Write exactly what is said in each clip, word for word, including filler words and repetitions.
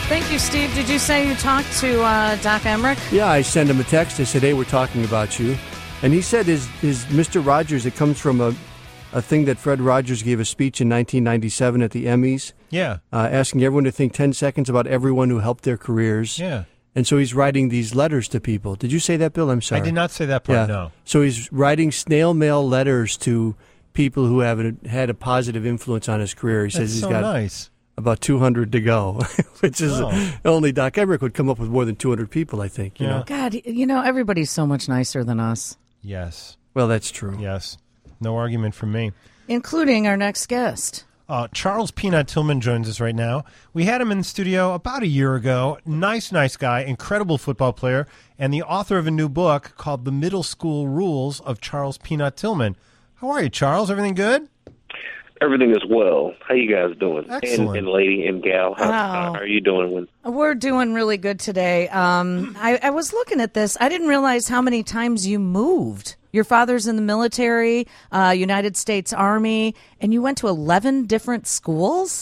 Thank you, Steve. Did you say you talked to uh, Doc Emmerich? Yeah, I sent him a text. I said, hey, we're talking about you. And he said his, his Mister Rogers, it comes from a, a thing that Fred Rogers gave a speech in nineteen ninety-seven at the Emmys. Yeah. Uh, asking everyone to think ten seconds about everyone who helped their careers. Yeah. And so he's writing these letters to people. Did you say that, Bill? I'm sorry. I did not say that part, yeah. no. So he's writing snail mail letters to people who have had a positive influence on his career. He That's says he's so got nice. about two hundred to go, which is Oh. only Doc Emmerich would come up with more than two hundred people, I think. You Yeah. know? God, you know, everybody's so much nicer than us. Yes. Well, that's true. Yes. No argument from me. Including our next guest. Uh, Charles Peanut Tillman joins us right now. We had him in the studio about a year ago. Nice, nice guy, incredible football player, and the author of a new book called The Middle School Rules of Charles Peanut Tillman. How are you, Charles? Everything good? Everything is well. How you guys doing? Excellent. And, and lady and gal, how, Oh. how are you doing? When We're doing really good today. Um, I, I was looking at this. I didn't realize how many times you moved. Your father's in the military, uh, United States Army, and you went to eleven different schools?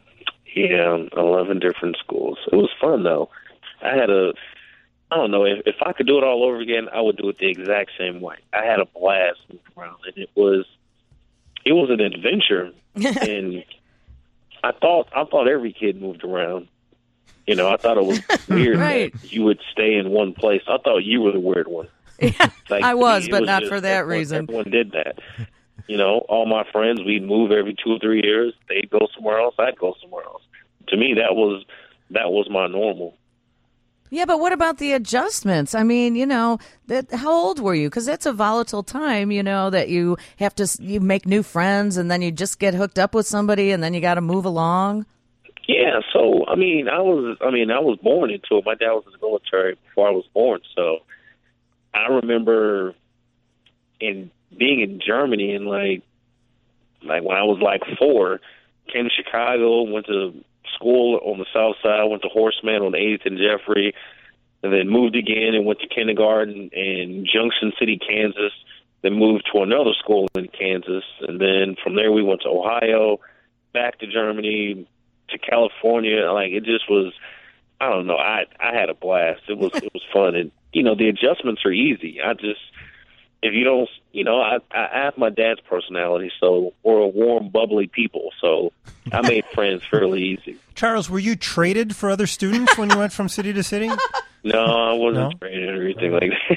Yeah, eleven different schools. It was fun, though. I had a, I don't know, if, if I could do it all over again, I would do it the exact same way. I had a blast moving around, and it was, it was an adventure, and I thought, I thought every kid moved around. You know, I thought it was weird Right. that you would stay in one place. I thought you were the weird one. Yeah, Like, I was, it but not just- for that everyone, reason. Everyone did that. You know, all my friends, we'd move every two or three years. They'd go somewhere else. I'd go somewhere else. To me, that was that was my normal. Yeah, but what about the adjustments? I mean, you know, that how old were you? Because that's a volatile time, you know, that you have to you make new friends and then you just get hooked up with somebody and then you got to move along. Yeah, so I mean, I was I mean, I was born into it. My dad was in the military before I was born, so I remember in being in Germany and like like when I was like four, came to Chicago, went to school on the south side, went to Horseman on eighth and Jeffrey, and then moved again and went to kindergarten in Junction City, Kansas, then moved to another school in Kansas, and then from there we went to Ohio, back to Germany, to California. Like, it just was, I don't know, I I had a blast. It was it was fun, and you know, the adjustments are easy. I just, if you don't, you know, I, I have my dad's personality, so we're a warm, bubbly people, so I made friends fairly easy. Charles, were you traded for other students when you went from city to city? No, I wasn't No? trained or anything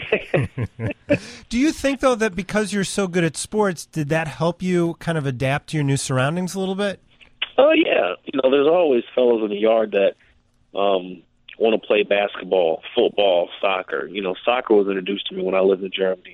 like that. Do you think, though, that because you're so good at sports, did that help you kind of adapt to your new surroundings a little bit? Oh, yeah. You know, there's always fellows in the yard that um, want to play basketball, football, soccer. You know, soccer was introduced to me when I lived in Germany.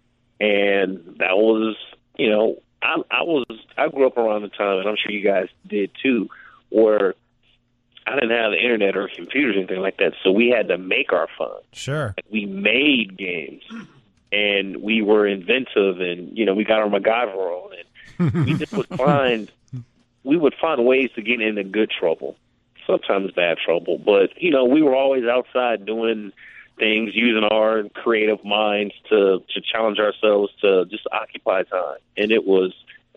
And that was, you know, I, I was, I grew up around the time, and I'm sure you guys did too, where I didn't have the internet or computers or anything like that, so we had to make our fun. Sure. We made games, and we were inventive, and, you know, we got our MacGyver on, and we just would find, we would find ways to get into good trouble, sometimes bad trouble, but, you know, we were always outside doing things, using our creative minds to, to challenge ourselves to just occupy time. And it was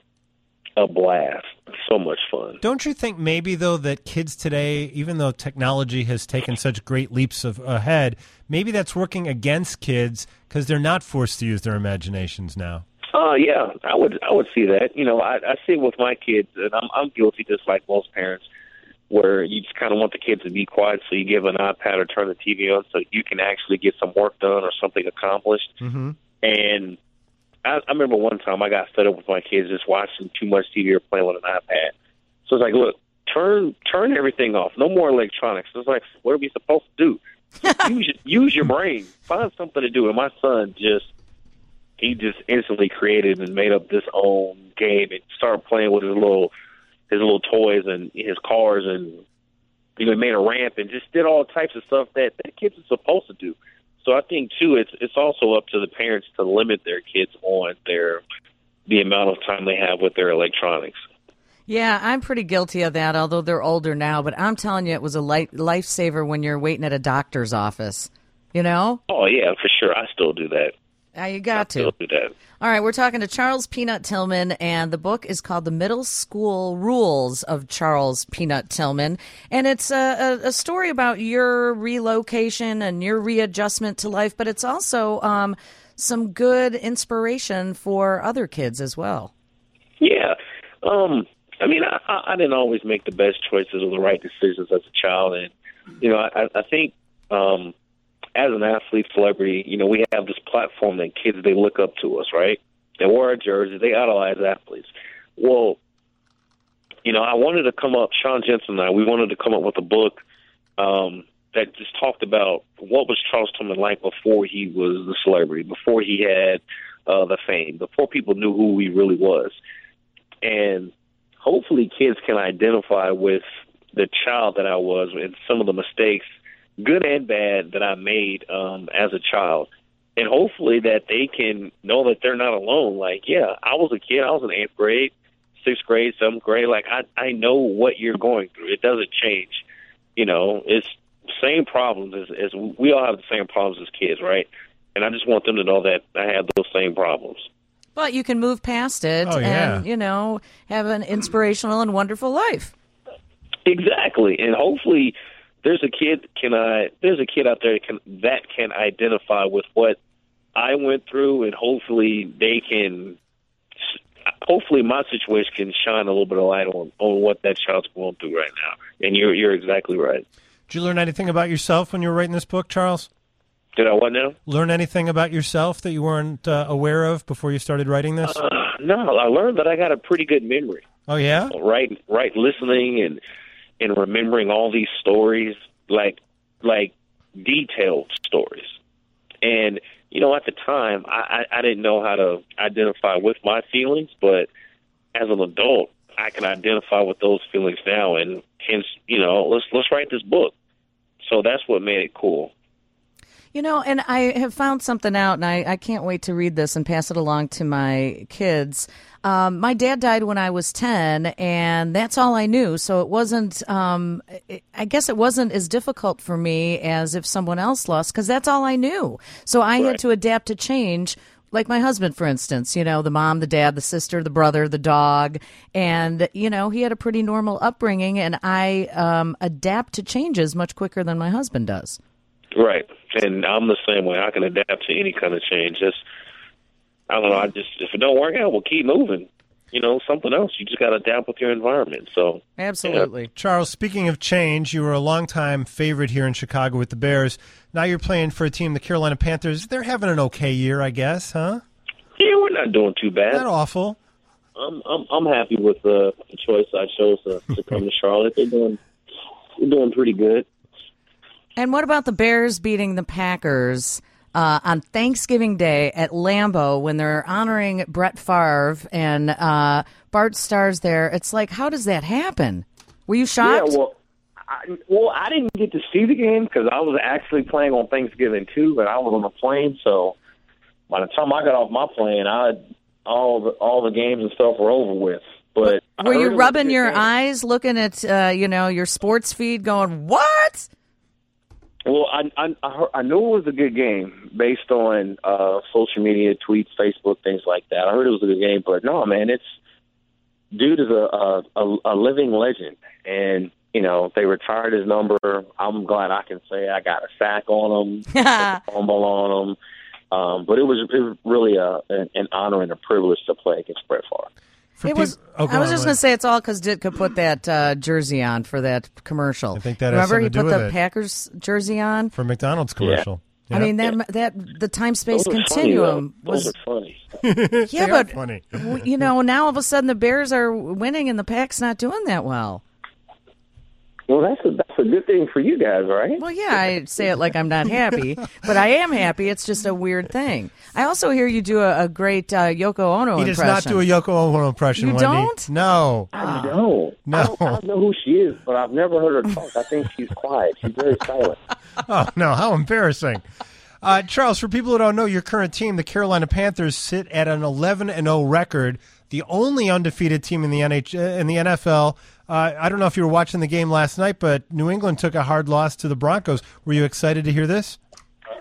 a blast. So much fun. Don't you think maybe, though, that kids today, even though technology has taken such great leaps of ahead, maybe that's working against kids because they're not forced to use their imaginations now? Oh, uh, yeah, I would I would see that. You know, I, I see it with my kids, and I'm, I'm guilty just like most parents, where you just kind of want the kids to be quiet, so you give an iPad or turn the T V on so you can actually get some work done or something accomplished. Mm-hmm. And I, I remember one time I got fed up with my kids just watching too much T V or playing with an iPad. So it's like, look, turn turn everything off. No more electronics. It's like, what are we supposed to do? use, use your brain. Find something to do. And my son just, he just instantly created and made up this own game and started playing with his little his little toys and his cars, and you know, he made a ramp and just did all types of stuff that, that kids are supposed to do. So I think too, it's it's also up to the parents to limit their kids on their the amount of time they have with their electronics. Yeah, I'm pretty guilty of that, although they're older now. But I'm telling you, it was a light, lifesaver when you're waiting at a doctor's office. You know? Oh yeah, for sure. I still do that. Uh, you got I to. still do that. All right, we're talking to Charles Peanut Tillman, and the book is called The Middle School Rules of Charles Peanut Tillman. And it's a, a, a story about your relocation and your readjustment to life, but it's also um, some good inspiration for other kids as well. Yeah. Um, I mean, I, I didn't always make the best choices or the right decisions as a child. And, you know, I, I think um, as an athlete celebrity, you know, we have this platform that kids, they look up to us, right? They wear our jerseys. They idolize athletes. Well, you know, I wanted to come up, Sean Jensen and I, we wanted to come up with a book um, that just talked about what was Charles Tillman like before he was the celebrity, before he had uh, the fame, before people knew who he really was. And hopefully kids can identify with the child that I was and some of the mistakes, good and bad, that I made um, as a child. And hopefully that they can know that they're not alone. Like, yeah, I was a kid. I was in eighth grade, sixth grade, seventh grade. Like, I, I know what you're going through. It doesn't change. You know, it's same problems as, as we all have the same problems as kids, right? And I just want them to know that I have those same problems. But you can move past it Oh, yeah. and, you know, have an inspirational and wonderful life. Exactly. And hopefully there's a kid can I there's a kid out there that can that can identify with what I went through, and hopefully they can hopefully my situation can shine a little bit of light on, on what that child's going through right now. And you're you're exactly right. Did you learn anything about yourself when you were writing this book, Charles? Did I what now? Learn anything about yourself that you weren't uh, aware of before you started writing this? Uh, no, I learned that I got a pretty good memory. Oh, yeah? Right, right, listening and and remembering all these stories, like like detailed stories. And, you know, at the time, I, I, I didn't know how to identify with my feelings, but as an adult, I can identify with those feelings now, and hence, you know, let's let's write this book. So that's what made it cool. You know, and I have found something out, and I, I can't wait to read this and pass it along to my kids. Um, my dad died when I was ten, and that's all I knew. So it wasn't, um, I guess it wasn't as difficult for me as if someone else lost, because that's all I knew. So I Right. had to adapt to change. Like my husband, for instance, you know, the mom, the dad, the sister, the brother, the dog. And, you know, he had a pretty normal upbringing, and I um, adapt to changes much quicker than my husband does. Right. And I'm the same way. I can adapt to any kind of change. Just, I don't know, I just, if it don't work out, we'll keep moving. You know, something else. You just got to adapt with your environment. So Absolutely. Yeah. Charles, speaking of change, you were a longtime favorite here in Chicago with the Bears. Now you're playing for a team, the Carolina Panthers. They're having an okay year, I guess, huh? Yeah, we're not doing too bad. Not awful. I'm I'm I'm happy with the, the choice I chose to, to come to Charlotte. They're doing they're doing pretty good. And what about the Bears beating the Packers uh, on Thanksgiving Day at Lambeau when they're honoring Brett Favre and uh, Bart Starr's there? It's like, how does that happen? Were you shocked? Yeah, well, I, well, I didn't get to see the game because I was actually playing on Thanksgiving too, but I was on the plane. So by the time I got off my plane, I all the all the games and stuff were over with. But Were you rubbing your game. eyes, looking at uh, you know your sports feed, going, "What?" Well, I I I, heard, I knew it was a good game based on uh, social media, tweets, Facebook, things like that. I heard it was a good game, but no, man, it's dude is a a, a living legend, and you know they retired his number. I'm glad I can say I got a sack on him, a fumble on him. Um, but it was, it was really a, an, an honor and a privilege to play against Brett Favre. For It was. peop- oh, go I was on, just Lynn. going to say it's all because Ditka put that uh, jersey on for that commercial. I think that has Remember something he to do put with the it. Packers jersey on. For McDonald's commercial. I Yeah. mean that that the time space Those are continuum funny, though. Those was. are funny. Yeah, They are but funny. w- you know now all of a sudden the Bears are winning and the Pack's not doing that well. Well, that's a that's a good thing for you guys, right? Well, yeah, I say it like I'm not happy, but I am happy. It's just a weird thing. I also hear you do a, a great uh, Yoko Ono He does impression. not do a Yoko Ono impression, You Wendy. don't? No. I don't. No. I don't, I don't know who she is, but I've never heard her talk. I think she's quiet. She's very silent. Oh, no. How embarrassing. Uh, Charles, for people who don't know, your current team, the Carolina Panthers, sit at an eleven and oh record, the only undefeated team in the N H- uh, in the N F L. Uh, I don't know if you were watching the game last night, but New England took a hard loss to the Broncos. Were you excited to hear this?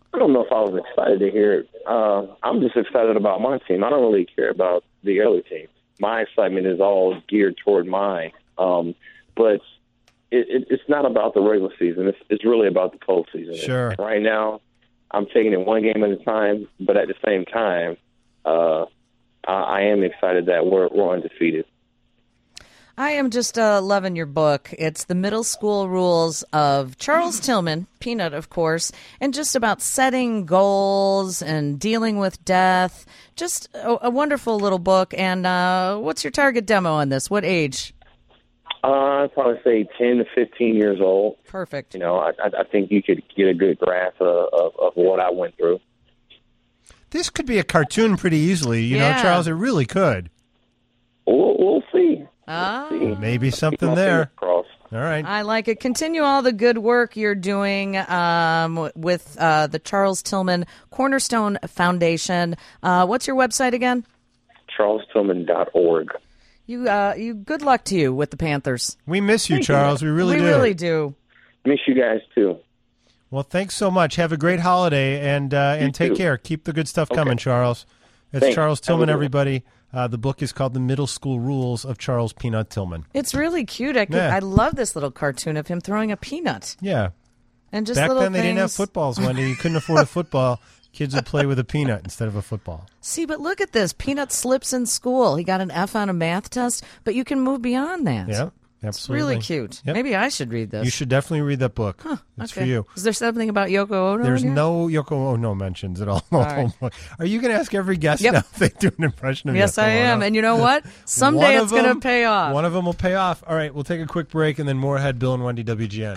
I don't know if I was excited to hear it. Uh, I'm just excited about my team. I don't really care about the other team. My excitement is all geared toward mine. Um, but it, it, it's not about the regular season. It's, it's really about the postseason. Sure. And right now, I'm taking it one game at a time, but at the same time, uh, I, I am excited that we're, we're undefeated. I am just uh, loving your book. It's The Middle School Rules of Charles Tillman, Peanut, of course, and just about setting goals and dealing with death. Just a, a wonderful little book. And uh, what's your target demo on this? What age? Uh, I'd probably say ten to fifteen years old. Perfect. You know, I, I think you could get a good grasp of, of, of what I went through. This could be a cartoon pretty easily, you Yeah. know, Charles. It really could. We'll, we'll see. Ah. We'll see. Maybe Keep something my there. fingers crossed. All right. I like it. Continue all the good work you're doing um, with uh, the Charles Tillman Cornerstone Foundation. Uh, what's your website again? charles tillman dot org. You, uh, you. Good luck to you with the Panthers. We miss you, Thank you. Charles. We really we do. really do. Miss you guys, too. Well, thanks so much. Have a great holiday, and uh, and take too. care. Keep the good stuff Okay. coming, Charles. It's Thanks. Charles Have a Tillman, good one. everybody. Uh, the book is called The Middle School Rules of Charles Peanut Tillman. It's really cute. I, could, Yeah. I love this little cartoon of him throwing a peanut Yeah. and just Back little then, they didn't have things. footballs, Wendy. You couldn't afford a football. Kids would play with a peanut instead of a football. See, but look at this. Peanut slips in school. He got an F on a math test, but you can move beyond that. Yeah, It's absolutely. really cute. Yep. Maybe I should read this. You should definitely read that book. It's Okay. for you. Is there something about Yoko Ono? There's in here? no Yoko Ono mentions at all. right. Are you going to ask every guest Yep. now if they do an impression of Yes, Yoko I am. Ono? And you know what? Someday One it's of going to them- pay off. One of them will pay off. All right, we'll take a quick break and then more ahead. Bill and Wendy, W G N.